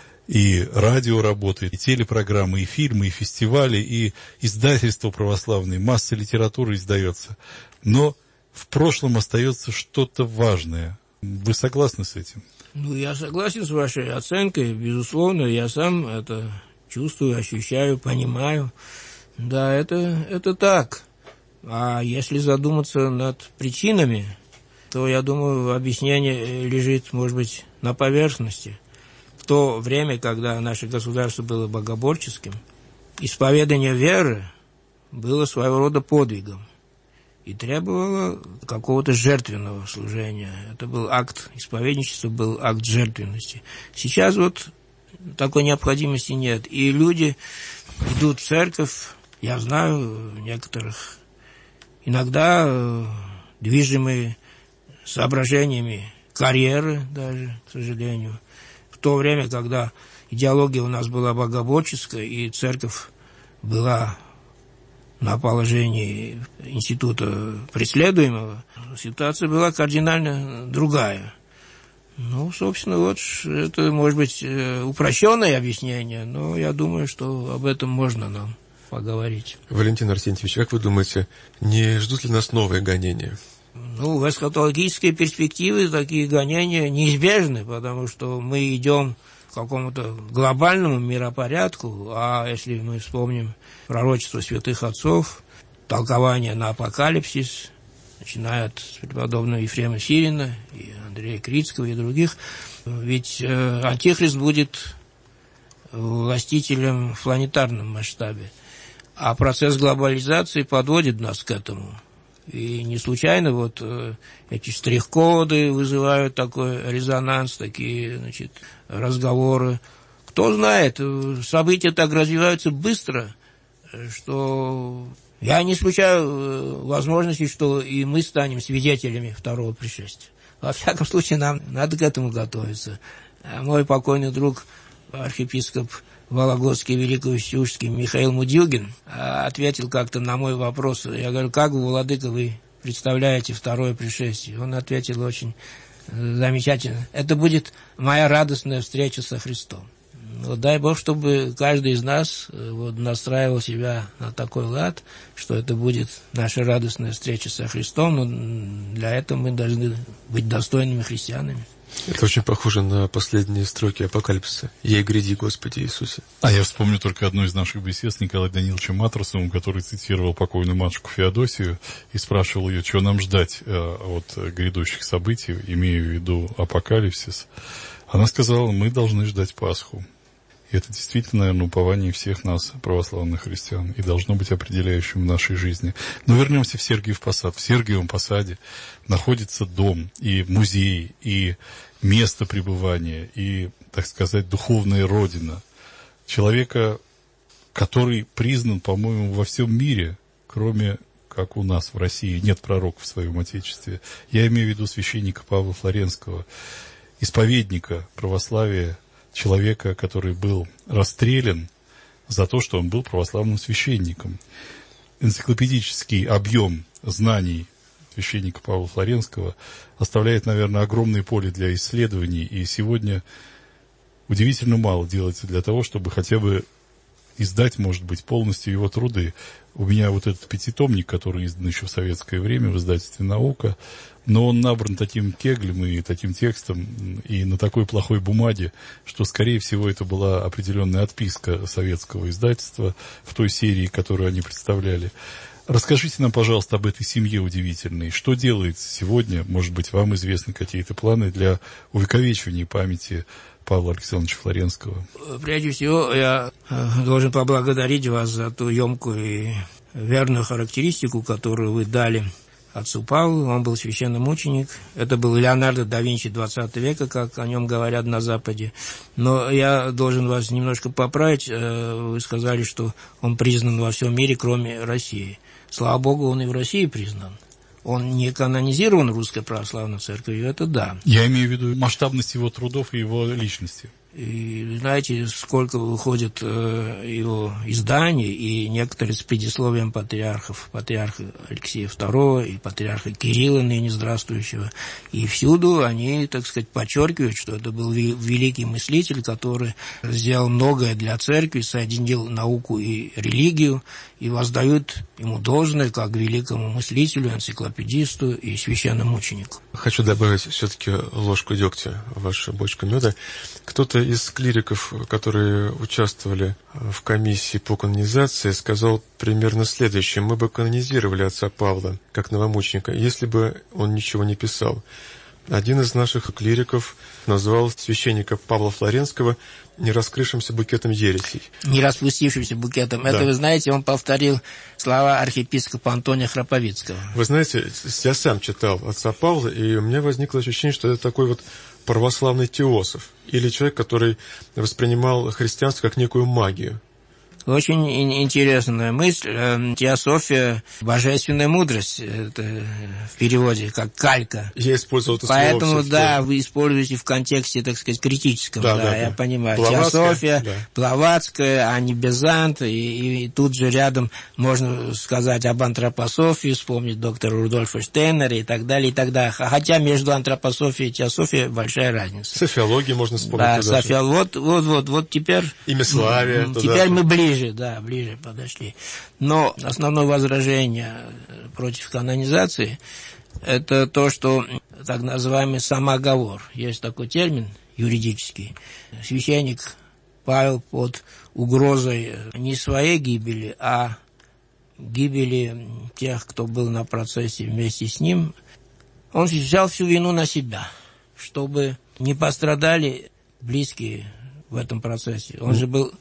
B: И радио работает, и телепрограммы, и фильмы, и фестивали, и издательства православные, масса литературы издается. Но в прошлом остается что-то важное. Вы согласны с этим?
C: Ну, я согласен с вашей оценкой, безусловно. Я сам это чувствую, ощущаю, понимаю. Да, это так. А если задуматься над причинами, то, я думаю, объяснение лежит, может быть, на поверхности. В то время, когда наше государство было богоборческим, исповедание веры было своего рода подвигом и требовало какого-то жертвенного служения. Это был акт исповедничества, был акт жертвенности. Сейчас вот такой необходимости нет. И люди идут в церковь, я знаю некоторых, иногда движимые соображениями карьеры даже, к сожалению. В то время, когда идеология у нас была богоборческая, и церковь была на положении института преследуемого, ситуация была кардинально другая. Ну, собственно, вот это, может быть, упрощенное объяснение, но я думаю, что об этом можно нам поговорить.
D: Валентин Арсентьевич, как вы думаете, не ждут ли нас новые гонения?
C: Ну, в эсхатологической перспективе такие гонения неизбежны, потому что мы идем к какому-то глобальному миропорядку, а если мы вспомним пророчество святых отцов, толкование на апокалипсис, начиная от преподобного Ефрема Сирина и Андрея Критского и других, ведь Антихрист будет властителем в планетарном масштабе, а процесс глобализации подводит нас к этому. И не случайно вот эти штрих-коды вызывают такой резонанс, такие, значит, разговоры. Кто знает, события так развиваются быстро, что я не исключаю возможности, что и мы станем свидетелями второго пришествия. Во всяком случае, нам надо к этому готовиться. Мой покойный друг, архиепископ Вологодский, Великоустюжский Михаил Мудилгин ответил как-то на мой вопрос. Я говорю, как вы, владыка, вы представляете второе пришествие? Он ответил очень замечательно. Это будет моя радостная встреча со Христом. дай Бог, чтобы каждый из нас настраивал себя на такой лад, что это будет наша радостная встреча со Христом, но для этого мы должны быть достойными христианами.
D: Это очень похоже на последние строки Апокалипсиса. «Ей гряди, Господи Иисусе».
B: А я вспомню только одну из наших бесед с Николаем Даниловичем Матросовым, который цитировал покойную матушку Феодосию и спрашивал ее, чего нам ждать от грядущих событий, имея в виду апокалипсис. Она сказала, мы должны ждать Пасху. И это действительно, наверное, упование всех нас, православных христиан, и должно быть определяющим в нашей жизни. Но вернемся в Сергиев Посад. В Сергиевом Посаде находится дом, и музей, и место пребывания, и, так сказать, духовная родина человека, который признан, по-моему, во всем мире, кроме как у нас в России нет пророка в своем Отечестве. Я имею в виду священника Павла Флоренского, исповедника православия, человека, который был расстрелян за то, что он был православным священником. Энциклопедический объем знаний священника Павла Флоренского оставляет, наверное, огромное поле для исследований, и сегодня удивительно мало делается для того, чтобы хотя бы издать, может быть, полностью его труды. У меня вот этот пятитомник, который издан еще в советское время в издательстве «Наука», но он набран таким кеглем и таким текстом, и на такой плохой бумаге, что, скорее всего, это была определенная отписка советского издательства в той серии, которую они представляли. Расскажите нам, пожалуйста, об этой семье удивительной. Что делается сегодня? Может быть, вам известны какие-то планы для увековечивания памяти Павла Александровича Флоренского?
C: Прежде всего, я должен поблагодарить вас за ту емкую и верную характеристику, которую вы дали отцу Павлу. Он был священномученик. Это был Леонардо да Винчи XX века, как о нем говорят на Западе. Но я должен вас немножко поправить. Вы сказали, что он признан во всем мире, кроме России. Слава Богу, он и в России признан. Он не канонизирован Русской Православной Церковью, это да.
B: Я имею в виду масштабность его трудов и его личности.
C: И знаете, сколько выходит его изданий, и некоторые с предисловием патриархов, патриарха Алексея II и патриарха Кирилла, ныне здравствующего. И всюду они, так сказать, подчеркивают, что это был великий мыслитель, который сделал многое для церкви, соединил науку и религию, и воздают ему должное как великому мыслителю, энциклопедисту и священномученику.
D: Хочу добавить все-таки ложку дегтя в вашу бочку меда. Кто-то из клириков, которые участвовали в комиссии по канонизации, сказал примерно следующее. Мы бы канонизировали отца Павла как новомученика, если бы он ничего не писал. Один из наших клириков назвал священника Павла Флоренского нераскрывшимся букетом ересей.
C: Не распустившимся букетом. Да. Это, вы знаете, он повторил слова архиепископа Антония Храповицкого.
D: Вы знаете, я сам читал отца Павла, и у меня возникло ощущение, что это такой вот православный теософ, или человек, который воспринимал христианство как некую магию.
C: Очень интересная мысль. Теософия, божественная мудрость, это в переводе как калька.
D: Я использовал это слово.
C: Поэтому, да, вы используете в контексте, так сказать, критическом. Да, я понимаю.
D: Блаватская,
C: Теософия, да. Блаватская, анибезант, и тут же рядом можно сказать об антропософии, вспомнить доктора Рудольфа Штейнера и так далее, и так далее. Хотя между антропософией и теософией большая разница.
D: Софиологию можно вспомнить.
C: Да, вот теперь...
D: Имяславие.
C: Теперь мы ближе подошли. Но основное возражение против канонизации – это то, что так называемый самооговор. Есть такой термин юридический. Священник Павел под угрозой не своей гибели, а гибели тех, кто был на процессе вместе с ним, он взял всю вину на себя, чтобы не пострадали близкие в этом процессе. Он же был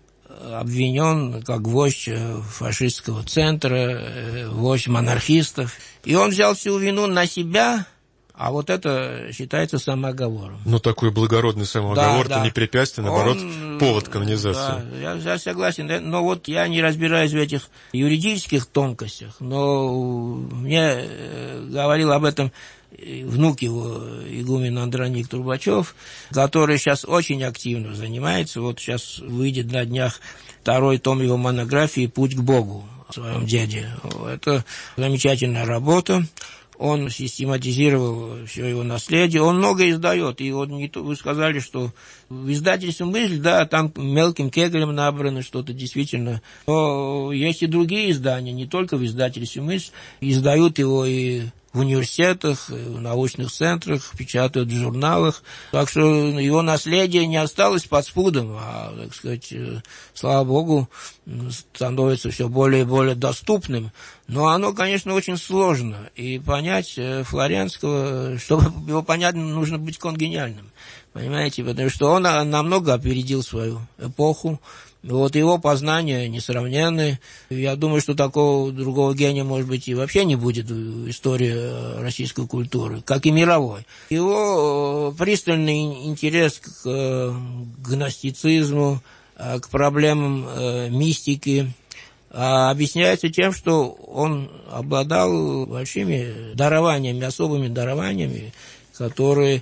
C: обвинен как вождь фашистского центра, вождь монархистов. И он взял всю вину на себя, а вот это считается самооговором.
D: Но такой благородный самооговор, это не препятствие, наоборот, повод к канонизации.
C: Да, я согласен. Но вот я не разбираюсь в этих юридических тонкостях, но мне говорил об этом внук его, игумен Андроник Трубачев, который сейчас очень активно занимается. Вот сейчас выйдет на днях 2-й том его монографии «Путь к Богу» о своем деде. Это замечательная работа. Он систематизировал все его наследие, он много издает. И вот вы сказали, что в издательстве «Мысль», да, там мелким кеглем набрано что-то действительно. Но есть и другие издания, не только в издательстве «Мысль». Издают его и в университетах, в научных центрах, печатают в журналах. Так что его наследие не осталось под спудом, а, так сказать, слава богу, становится все более и более доступным. Но оно, конечно, очень сложно. И понять Флоренского, чтобы его понять, нужно быть конгениальным. Понимаете, потому что он намного опередил свою эпоху. Вот его познания несравненны. Я думаю, что такого другого гения, может быть, и вообще не будет в истории российской культуры, как и мировой. Его пристальный интерес к гностицизму, к проблемам мистики объясняется тем, что он обладал большими дарованиями, особыми дарованиями, которые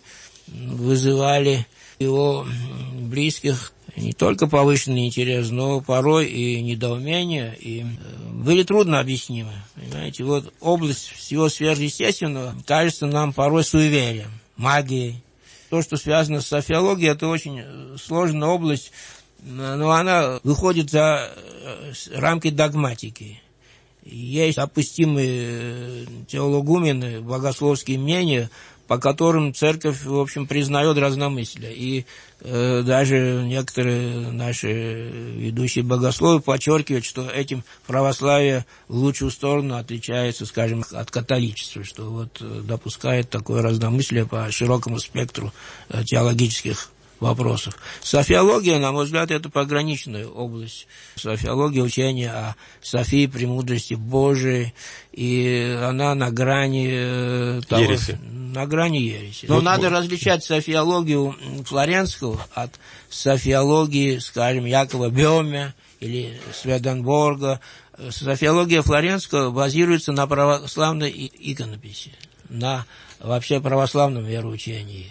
C: вызывали его близких не только повышенный интерес, но порой и недоумение, и были трудно объяснимы. Понимаете, вот область всего сверхъестественного кажется нам порой суеверием, магией. То, что связано с софиологией, это очень сложная область, но она выходит за рамки догматики. Есть допустимые теологумены, богословские мнения, по которым церковь, в общем, признает разномыслие. И даже некоторые наши ведущие богословы подчеркивают, что этим православие в лучшую сторону отличается, скажем, от католичества, что вот допускает такое разномыслие по широкому спектру теологических вопросов. Софиология, на мой взгляд, это пограничная область. Софиология — учение о Софии, премудрости Божией, и она на грани того,
D: ереси.
C: На грани ереси. Но надо различать софиологию Флоренского от софиологии, скажем, Якова Бёме или Сведенборга. Софиология Флоренского базируется на православной иконописи, на вообще православном вероучении.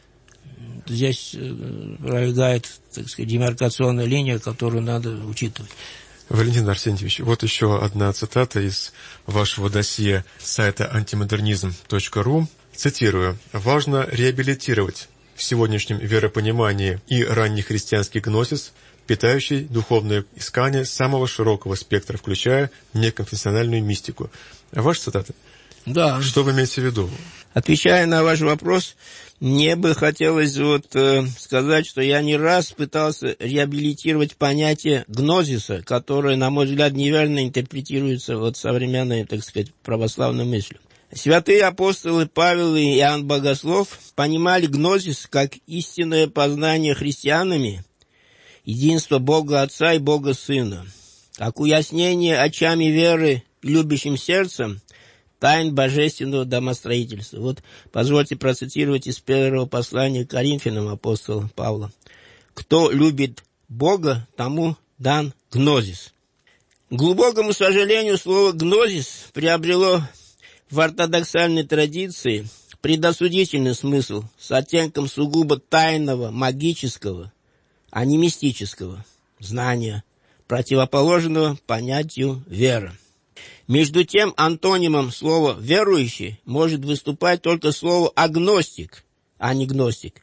C: Здесь пролегает, так сказать, демаркационная линия, которую надо учитывать.
D: Валентин Арсентьевич, вот еще одна цитата из вашего досье сайта antimodernizm.ru. Цитирую. «Важно реабилитировать в сегодняшнем веропонимании и раннехристианский гносис, питающий духовное искание самого широкого спектра, включая неконфессиональную мистику». Ваша цитата?
C: Да.
D: Что вы имеете в виду?
C: Отвечая на ваш вопрос, мне бы хотелось сказать, что я не раз пытался реабилитировать понятие гнозиса, которое, на мой взгляд, неверно интерпретируется современной, так сказать, православной мыслью. Святые апостолы Павел и Иоанн Богослов понимали гнозис как истинное познание христианами единства Бога Отца и Бога Сына, как уяснение очами веры и любящим сердцем тайн божественного домостроительства. Вот позвольте процитировать из первого послания к Коринфянам апостола Павла. «Кто любит Бога, тому дан гнозис». К глубокому сожалению, слово «гнозис» приобрело в ортодоксальной традиции предосудительный смысл с оттенком сугубо тайного, магического, а не мистического знания, противоположного понятию «вера». Между тем, антонимом слова «верующий» может выступать только слово «агностик», а не «гностик».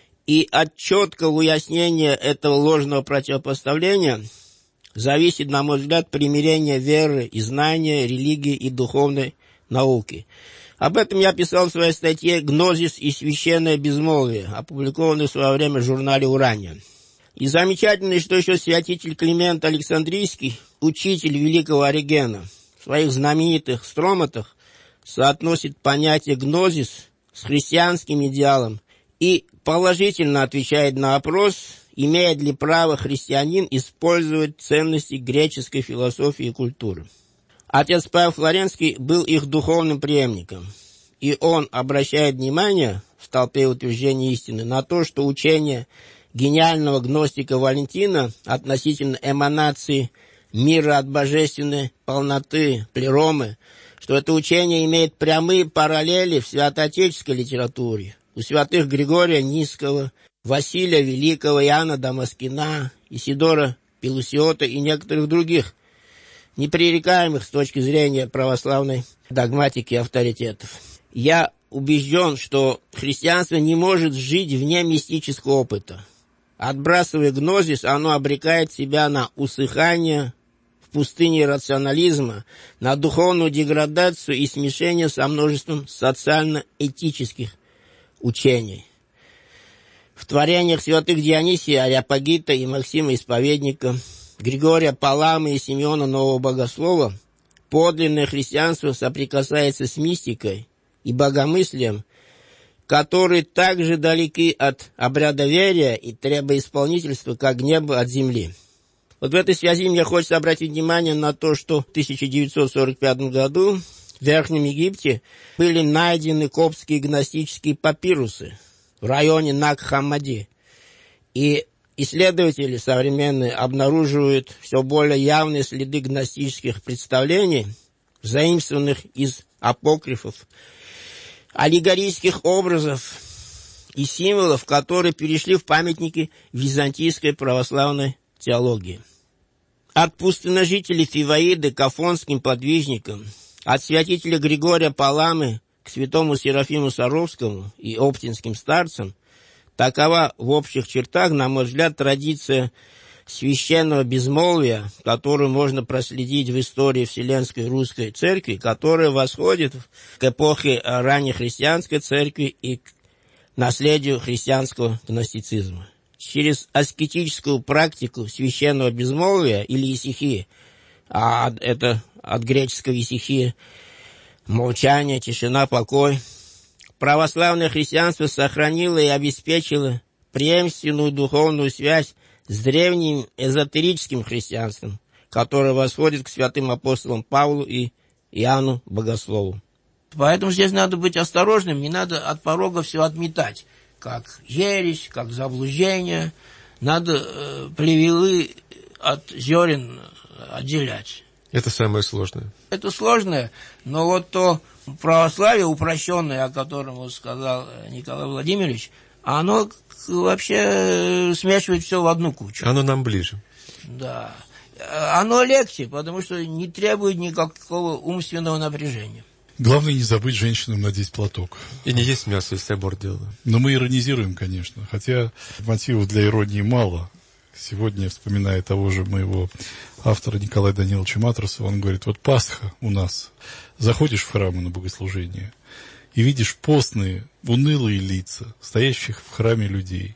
C: И от четкого уяснения этого ложного противопоставления зависит, на мой взгляд, примирение веры и знания, религии и духовной науки. Об этом я писал в своей статье «Гнозис и священное безмолвие», опубликованной в свое время в журнале «Урания». И замечательно, что еще святитель Климент Александрийский, учитель великого Оригена, в своих знаменитых строматах соотносит понятие «гнозис» с христианским идеалом и положительно отвечает на вопрос, имеет ли право христианин использовать ценности греческой философии и культуры. Отец Павел Флоренский был их духовным преемником, и он обращает внимание в толпе утверждения истины на то, что учение гениального гностика Валентина относительно эманации мира от божественной полноты, плеромы, что это учение имеет прямые параллели в святоотеческой литературе. У святых Григория Нисского, Василия Великого, Иоанна Дамаскина, Исидора Пелусиота и некоторых других. непререкаемых с точки зрения православной догматики и авторитетов. Я убежден, что христианство не может жить вне мистического опыта. Отбрасывая гнозис, оно обрекает себя на усыхание в пустыне рационализма, на духовную деградацию и смешение со множеством социально-этических учений. В творениях святых Дионисия, Ареопагита и Максима Исповедника, Григория Паламы и Симеона Нового Богослова подлинное христианство соприкасается с мистикой и богомыслием, которые так же далеки от обрядоверия и требоисполнительства, как небо от земли. Вот в этой связи мне хочется обратить внимание на то, что в 1945 году в Верхнем Египте были найдены коптские гностические папирусы в районе Наг-Хаммади. И исследователи современные обнаруживают все более явные следы гностических представлений, заимствованных из апокрифов, аллегорических образов и символов, которые перешли в памятники византийской православной теологии. От пустыножителей Фиваиды к афонским подвижникам, от святителя Григория Паламы к святому Серафиму Саровскому и оптинским старцам, такова в общих чертах, на мой взгляд, традиция священного безмолвия, которую можно проследить в истории Вселенской Русской Церкви, которая восходит к эпохе ранней христианской церкви и к наследию христианского гностицизма. Через аскетическую практику священного безмолвия или исихии, а это от греческого исихия, молчание, тишина, покой, православное христианство сохранило и обеспечило преемственную духовную связь с древним эзотерическим христианством, которое восходит к святым апостолам Павлу и Иоанну Богослову. Поэтому здесь надо быть осторожным, не надо от порога все отметать, как ересь, как заблуждение. Надо плевелы от зерен отделять.
D: Это самое сложное.
C: Это сложное, но вот то православие упрощенное, о котором вот сказал Николай Владимирович, оно вообще смешивает все в одну кучу.
D: Оно нам ближе.
C: Да. Оно легче, потому что не требует никакого умственного напряжения.
B: Главное не забыть женщинам надеть платок.
D: И не есть мясо, если аборт делаю.
B: Но мы иронизируем, конечно, хотя мотивов для иронии мало. Сегодня, вспоминая того же моего автора Николая Даниловича Матросова, он говорит, вот Пасха у нас, заходишь в храмы на богослужение и видишь постные, унылые лица стоящих в храме людей.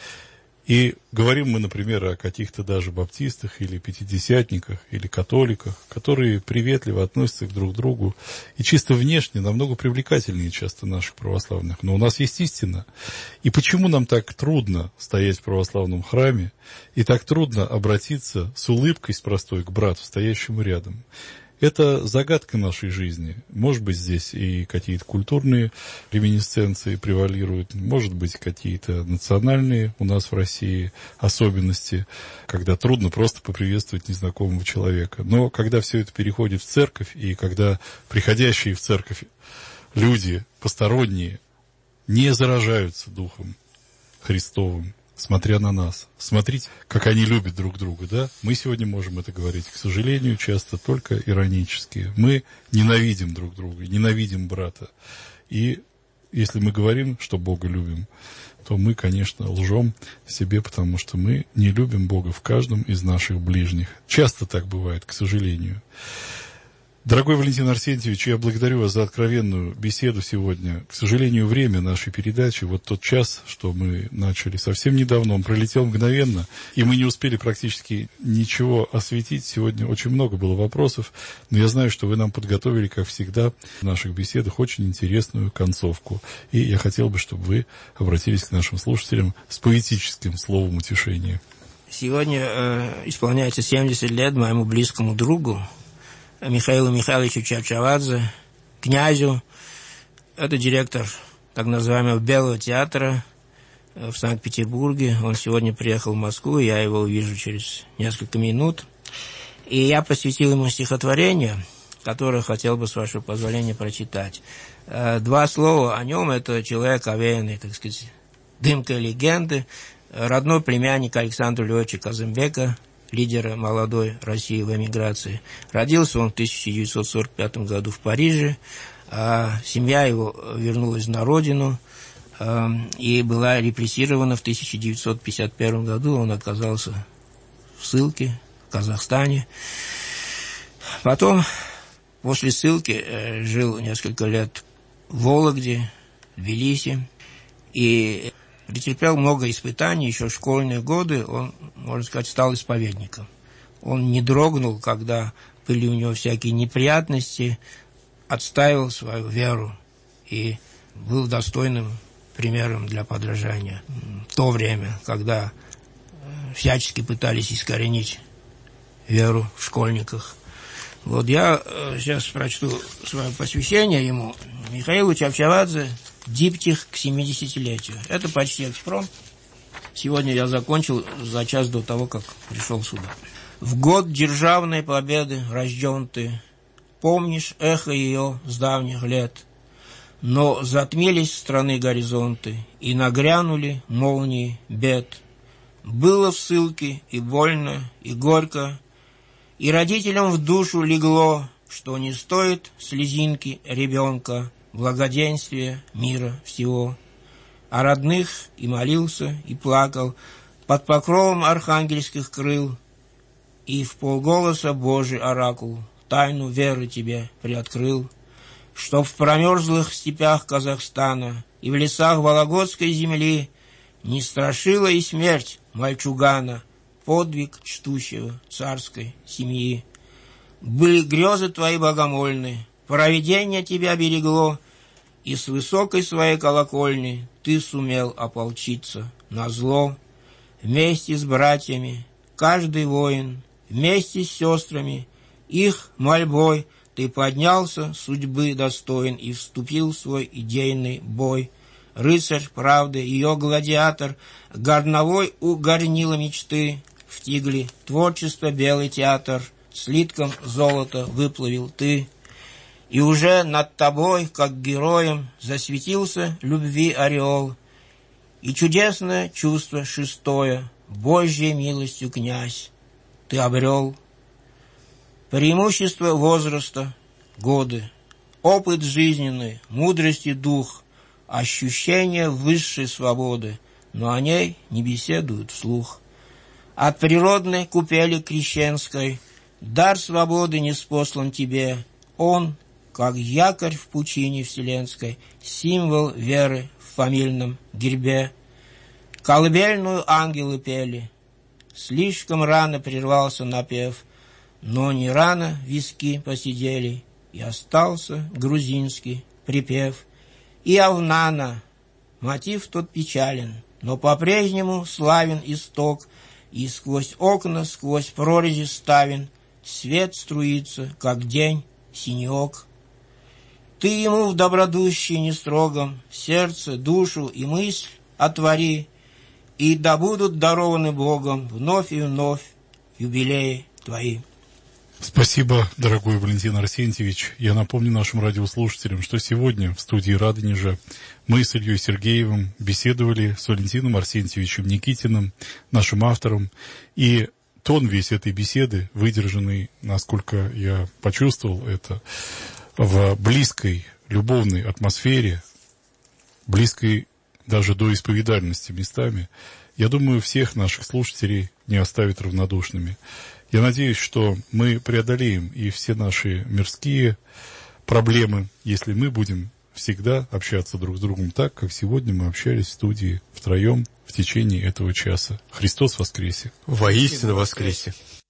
B: И говорим мы, например, о каких-то даже баптистах или пятидесятниках или католиках, которые приветливо относятся друг к другу и чисто внешне намного привлекательнее часто наших православных. Но у нас есть истина. И почему нам так трудно стоять в православном храме и так трудно обратиться с улыбкой с простой к брату, стоящему рядом? Это загадка нашей жизни. Может быть, здесь и какие-то культурные реминисценции превалируют, может быть, какие-то национальные у нас в России особенности, когда трудно просто поприветствовать незнакомого человека. Но когда все это переходит в церковь, и когда приходящие в церковь люди, посторонние, не заражаются Духом Христовым, смотря на нас. Смотрите, как они любят друг друга, да? Мы сегодня можем это говорить, к сожалению, часто только иронически. Мы ненавидим друг друга, ненавидим брата. И если мы говорим, что Бога любим, то мы, конечно, лжем себе, потому что мы не любим Бога в каждом из наших ближних. Часто так бывает, к сожалению. Дорогой Валентин Арсентьевич, я благодарю вас за откровенную беседу сегодня. К сожалению, время нашей передачи, вот тот час, что мы начали совсем недавно, он пролетел мгновенно, и мы не успели практически ничего осветить. Сегодня очень много было вопросов, но я знаю, что вы нам подготовили, как всегда, в наших беседах очень интересную концовку. И я хотел бы, чтобы вы обратились к нашим слушателям с поэтическим словом утешения.
C: Сегодня исполняется 70 лет моему близкому другу, Михаилу Михайловичу Чавчавадзе, князю. Это директор так называемого Белого театра в Санкт-Петербурге. Он сегодня приехал в Москву, я его увижу через несколько минут. И я посвятил ему стихотворение, которое хотел бы, с вашего позволения, прочитать. 2 слова о нем. Это человек, овеянный, так сказать, дымкой легенды, родной племянник Александра Львовича Казымбека, лидера молодой России в эмиграции. Родился он в 1945 году в Париже, а семья его вернулась на родину и была репрессирована в 1951 году. Он оказался в ссылке в Казахстане. Потом, после ссылки, жил несколько лет в Вологде, в Тбилиси, и претерпел много испытаний. Еще в школьные годы он, можно сказать, стал исповедником. Он не дрогнул, когда были у него всякие неприятности, отстаивал свою веру и был достойным примером для подражания. В то время, когда всячески пытались искоренить веру в школьниках. Вот я сейчас прочту свое посвящение ему. Михаилу Чавчавадзе, диптих к 70-летию. Это почти экспромт. Сегодня я закончил за час до того, как пришел сюда. В год державной победы рожден ты, помнишь эхо ее с давних лет. Но затмились страны горизонты, и нагрянули молнии бед. Было в ссылке и больно, и горько, и родителям в душу легло, что не стоит слезинки ребенка, благоденствия мира всего. О родных и молился, и плакал под покровом архангельских крыл, и вполголоса Божий оракул тайну веры тебе приоткрыл, чтоб в промерзлых степях Казахстана и в лесах Вологодской земли не страшила и смерть мальчугана, подвиг чтущего царской семьи. Были грезы твои богомольны, провидение тебя берегло, и с высокой своей колокольни ты сумел ополчиться на зло. Вместе с братьями, каждый воин, вместе с сестрами, их мольбой ты поднялся, судьбы достоин, и вступил в свой идейный бой. Рыцарь правды, ее гладиатор, горновой у горнила мечты, в тигле творчества белый театр, слитком золота выплавил ты. И уже над тобой, как героем, засветился любви ореол, и чудесное чувство шестое, Божьей милостью, князь, ты обрел. Преимущество возраста, годы, опыт жизненный, мудрости дух, ощущение высшей свободы, но о ней не беседуют вслух. От природной купели крещенской дар свободы ниспослан тебе, он, как якорь в пучине вселенской, символ веры в фамильном гербе. Колыбельную ангелы пели, слишком рано прервался напев, но не рано виски посидели, и остался грузинский припев. И Авнана, мотив тот печален, но по-прежнему славен исток, и сквозь окна, сквозь прорези ставен, свет струится, как день синеок. Ты ему в добродущии нестрогом сердце, душу и мысль отвори, и да будут дарованы Богом вновь и вновь юбилеи твои.
B: Спасибо, дорогой Валентин Арсентьевич. Я напомню нашим радиослушателям, что сегодня в студии Радонежа мы с Ильей Сергеевым беседовали с Валентином Арсентьевичем Никитиным, нашим автором, и тон весь этой беседы, выдержанный, насколько я почувствовал это, в близкой, любовной атмосфере, близкой даже до исповедальности местами, я думаю, всех наших слушателей не оставит равнодушными. Я надеюсь, что мы преодолеем и все наши мирские проблемы, если мы будем всегда общаться друг с другом так, как сегодня мы общались в студии втроем в течение этого часа. Христос воскресе!
D: Воистину воскресе!